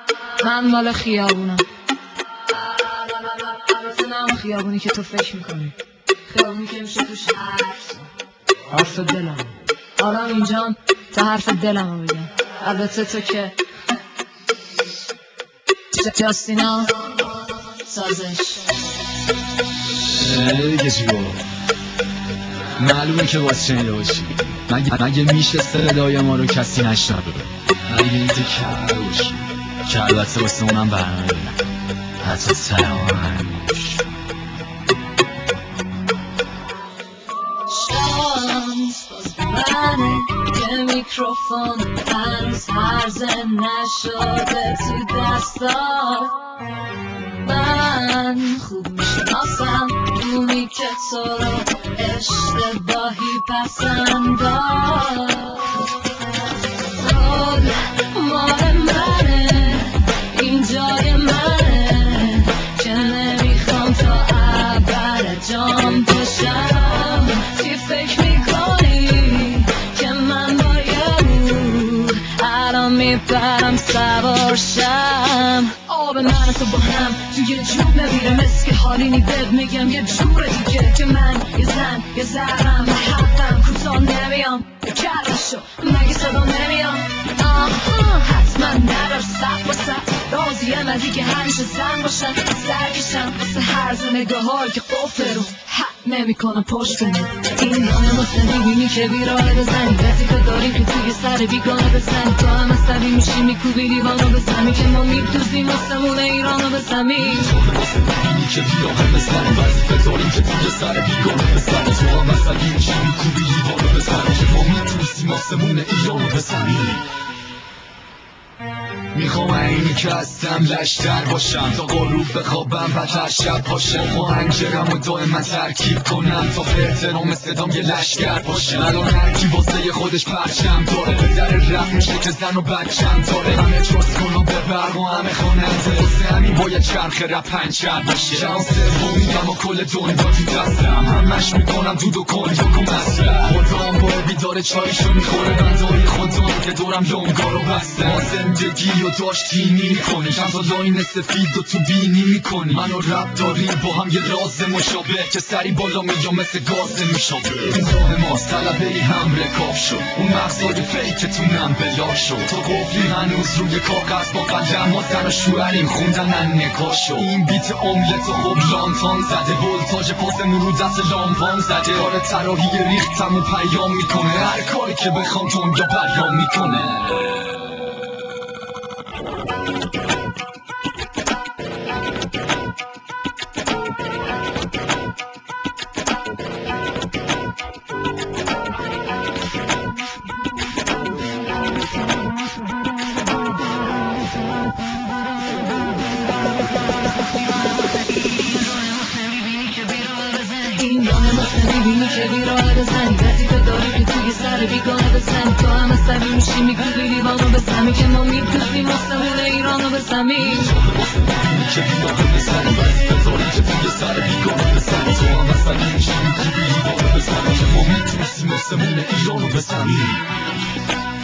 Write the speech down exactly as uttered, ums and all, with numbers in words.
من مال خیابونم، البته نه اون خیابونی که تو فکر میکنی، خیابونی که میشه توش حرف حرف دلم. حالا اینجام تا حرف دلم رو بگم. البته تو که جاستینا سازش دیگه چی گفت؟ معلومه که باز شنیده باشی. مگه, مگه میشه صدای ما رو کسی نشنوه؟ مگه این تو کرده باشی که البته واسه اونم برنامه داریم، حتی سلام همینش شانس باز منه که میکروفون هنوز هرزه نشده تو دستا. من خوب میشناسم اونی که تو رو اشتباهی پسنداز. رول مال منه، این جای منه که نمیخوام تا ابد جام بشم. چی فکر میکنی که من باید الان میپرم سوار شم؟ آب من تو با هم توی جوب نمیره، مثل که حالی نیبت میگم یه جور دیگه که من یه زن یه زرم حقم کوتاه نمیام کردشو مگه صدا نمیام. آها حتما ندار سب با سب راضیم از این که همیشه زن باشم سرکشم مثل هرز نگاه های که قفل رو حق نمی کنم پشت من. این دانه مثل میبینی که بیراه بزنی وظیفه داریم که توی سر بیگانه بزنی. تو هم عصبی میشی میکوبی لیوانو بزنی که ما میدوزیم واسمون ایرانو بزنی. میبینی که بیراه بزنی وظیفه داریم که توی سر بیگانه بزنی. تو هم عصبی میشی میکوبی لیوانو بزنی که ما میدوزیم واسمون ایرانو بزنی. میخوام اینی که هستم لشتر باشم تا غروب بخوابم و هر شب پاشم. آهنگرم و دائما ترکیب کنم تا به احترام صدام یه لشگر باشم. الان هرکی واسه خودش پرچم داره، به در رفت میشه که زن و بچم داره. همه چوز کنم به برق و همه خواننده، واسه همین باید چرخ رپ پنچر باشه. جهان سومیدم و کل دنیا تو دستم، همش میکنم دود و کنجاک و مصرف. خودم با بیدار چایشو میخوره بنداری خودم که دورم لنگارو بسته. ما زندگی و داشتی میکنی چند تا لاین سفید و تو بینی میکنی. من و رب داریم با هم یه راز مشابه که سری بالا میام مثل گاز میشابه. این راه ماست طلبه ای هم رکاب شد، اون مغزای فیکتونم بلاک شد. تو قفلی هنوز روی کاغذ با قلم، ما زن و شوهریم خوندن نگاه شد. این بیت املت و خوب لانتان زده، ولتاژ پاسمون رو دست لامپان زده. کار طراحی ریختم و پیام میکنه، هر کاری که بخوام دنیا بیان میکنه. این دانه مثل میبینی که بیراه بزنی وظیفه داری که توی سر بیگانه بزنی. تو هم عصبی میشی میکوبی لیوانو بزنی که ما میدوزیم واسمون ایرانو بزنی. میبینی که بیراه بزنی وظیفه داری که توی سر بیگانه بزنی. تو هم عصبی میشی میکوبی لیوانو بزنی که ما میدوزیم واسمون ایرانو بزنی.